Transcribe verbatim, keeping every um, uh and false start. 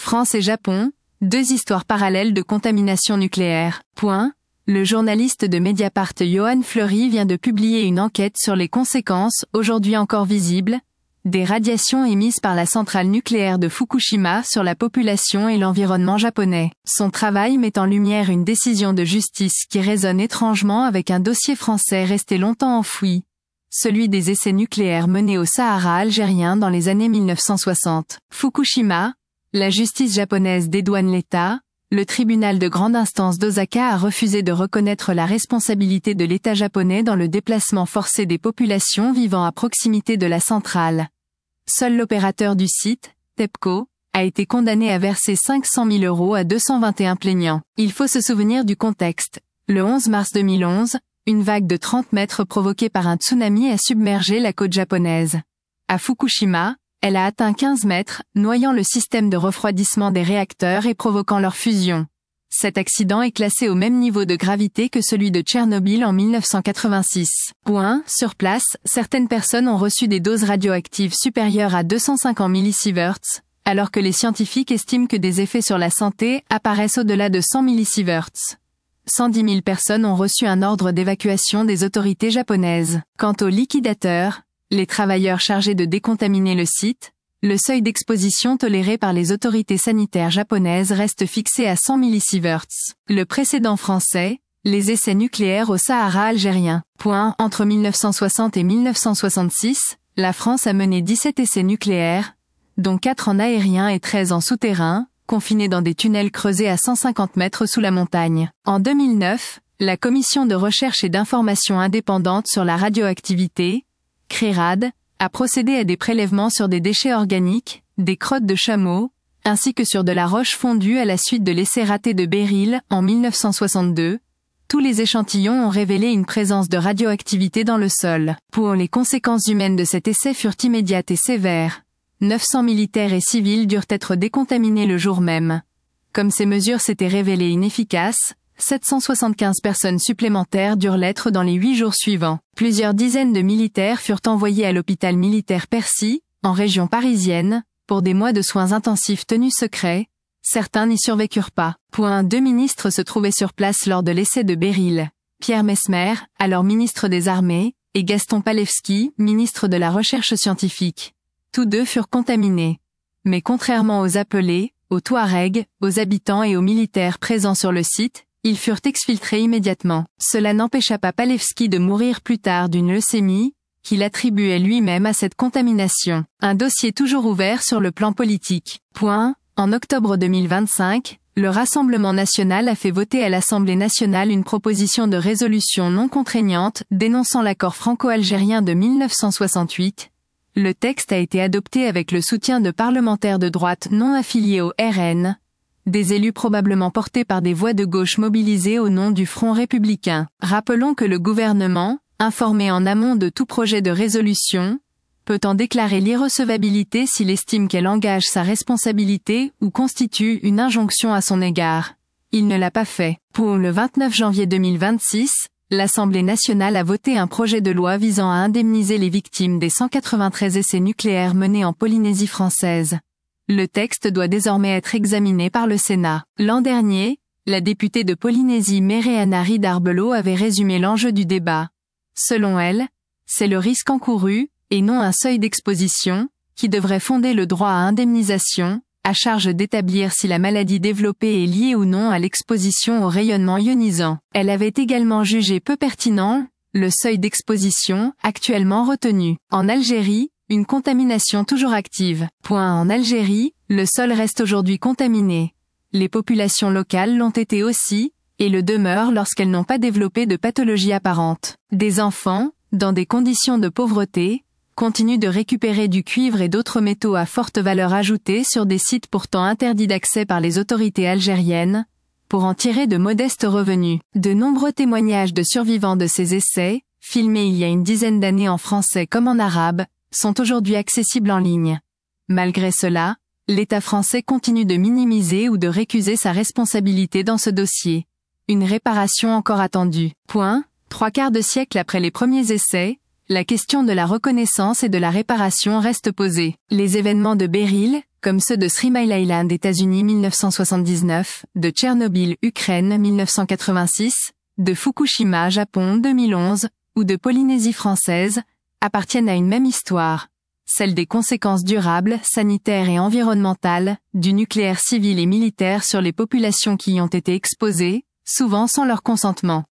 France et Japon, deux histoires parallèles de contamination nucléaire. Point. Le journaliste de Mediapart Johan Fleury vient de publier une enquête sur les conséquences, aujourd'hui encore visibles, des radiations émises par la centrale nucléaire de Fukushima sur la population et l'environnement japonais. Son travail met en lumière une décision de justice qui résonne étrangement avec un dossier français resté longtemps enfoui, celui des essais nucléaires menés au Sahara algérien dans les années mille neuf cent soixante. Fukushima, la justice japonaise dédouane l'État. Le tribunal de grande instance d'Osaka a refusé de reconnaître la responsabilité de l'État japonais dans le déplacement forcé des populations vivant à proximité de la centrale. Seul l'opérateur du site, TEPCO, a été condamné à verser cinq cent mille euros à deux cent vingt et un plaignants. Il faut se souvenir du contexte. Le onze mars deux mille onze, une vague de trente mètres provoquée par un tsunami a submergé la côte japonaise. À Fukushima, elle a atteint quinze mètres, noyant le système de refroidissement des réacteurs et provoquant leur fusion. Cet accident est classé au même niveau de gravité que celui de Tchernobyl en mille neuf cent quatre-vingt-six. Point. Sur place, certaines personnes ont reçu des doses radioactives supérieures à deux cent cinquante millisieverts, alors que les scientifiques estiment que des effets sur la santé apparaissent au-delà de cent millisieverts. cent dix mille personnes ont reçu un ordre d'évacuation des autorités japonaises. Quant aux liquidateurs, les travailleurs chargés de décontaminer le site, le seuil d'exposition toléré par les autorités sanitaires japonaises reste fixé à cent millisieverts. Le précédent français, les essais nucléaires au Sahara algérien. Point. Entre mille neuf cent soixante et mille neuf cent soixante-six, la France a mené dix-sept essais nucléaires, dont quatre en aérien et treize en souterrain, confinés dans des tunnels creusés à cent cinquante mètres sous la montagne. En deux mille neuf, la Commission de recherche et d'information indépendante sur la radioactivité, CRERAD, a procédé à des prélèvements sur des déchets organiques, des crottes de chameaux, ainsi que sur de la roche fondue à la suite de l'essai raté de Beryl en mille neuf cent soixante-deux. Tous les échantillons ont révélé une présence de radioactivité dans le sol. Pour les conséquences humaines de cet essai furent immédiates et sévères. neuf cents militaires et civils durent être décontaminés le jour même. Comme ces mesures s'étaient révélées inefficaces, sept cent soixante-quinze personnes supplémentaires durent l'être dans les huit jours suivants. Plusieurs dizaines de militaires furent envoyés à l'hôpital militaire Percy, en région parisienne, pour des mois de soins intensifs tenus secrets. Certains n'y survécurent pas. Point. Deux ministres se trouvaient sur place lors de l'essai de Beryl. Pierre Messmer, alors ministre des Armées, et Gaston Palevski, ministre de la Recherche scientifique. Tous deux furent contaminés. Mais contrairement aux appelés, aux Touaregs, aux habitants et aux militaires présents sur le site, ils furent exfiltrés immédiatement. Cela n'empêcha pas Palevski de mourir plus tard d'une leucémie, qu'il attribuait lui-même à cette contamination. Un dossier toujours ouvert sur le plan politique. Point. En octobre deux mille vingt-cinq, le Rassemblement national a fait voter à l'Assemblée nationale une proposition de résolution non contraignante dénonçant l'accord franco-algérien de mille neuf cent soixante-huit. Le texte a été adopté avec le soutien de parlementaires de droite non affiliés au R N, des élus probablement portés par des voix de gauche mobilisées au nom du Front républicain. Rappelons que le gouvernement, informé en amont de tout projet de résolution, peut en déclarer l'irrecevabilité s'il estime qu'elle engage sa responsabilité ou constitue une injonction à son égard. Il ne l'a pas fait. Pour le vingt-neuf janvier deux mille vingt-six, l'Assemblée nationale a voté un projet de loi visant à indemniser les victimes des cent quatre-vingt-treize essais nucléaires menés en Polynésie française. Le texte doit désormais être examiné par le Sénat. L'an dernier, la députée de Polynésie Méréana Ridarbelot avait résumé l'enjeu du débat. Selon elle, c'est le risque encouru, et non un seuil d'exposition, qui devrait fonder le droit à indemnisation, à charge d'établir si la maladie développée est liée ou non à l'exposition au rayonnement ionisant. Elle avait également jugé peu pertinent le seuil d'exposition actuellement retenu. En Algérie, une contamination toujours active. Point. En Algérie, le sol reste aujourd'hui contaminé. Les populations locales l'ont été aussi, et le demeurent lorsqu'elles n'ont pas développé de pathologie apparente. Des enfants, dans des conditions de pauvreté, continuent de récupérer du cuivre et d'autres métaux à forte valeur ajoutée sur des sites pourtant interdits d'accès par les autorités algériennes, pour en tirer de modestes revenus. De nombreux témoignages de survivants de ces essais, filmés il y a une dizaine d'années en français comme en arabe, sont aujourd'hui accessibles en ligne. Malgré cela, l'État français continue de minimiser ou de récuser sa responsabilité dans ce dossier. Une réparation encore attendue. Point. Trois quarts de siècle après les premiers essais, la question de la reconnaissance et de la réparation reste posée. Les événements de Beryl, comme ceux de Three Mile Island, États-Unis mille neuf cent soixante-dix-neuf, de Tchernobyl, Ukraine mille neuf cent quatre-vingt-six, de Fukushima, Japon deux mille onze, ou de Polynésie française, appartiennent à une même histoire, celle des conséquences durables, sanitaires et environnementales, du nucléaire civil et militaire sur les populations qui y ont été exposées, souvent sans leur consentement.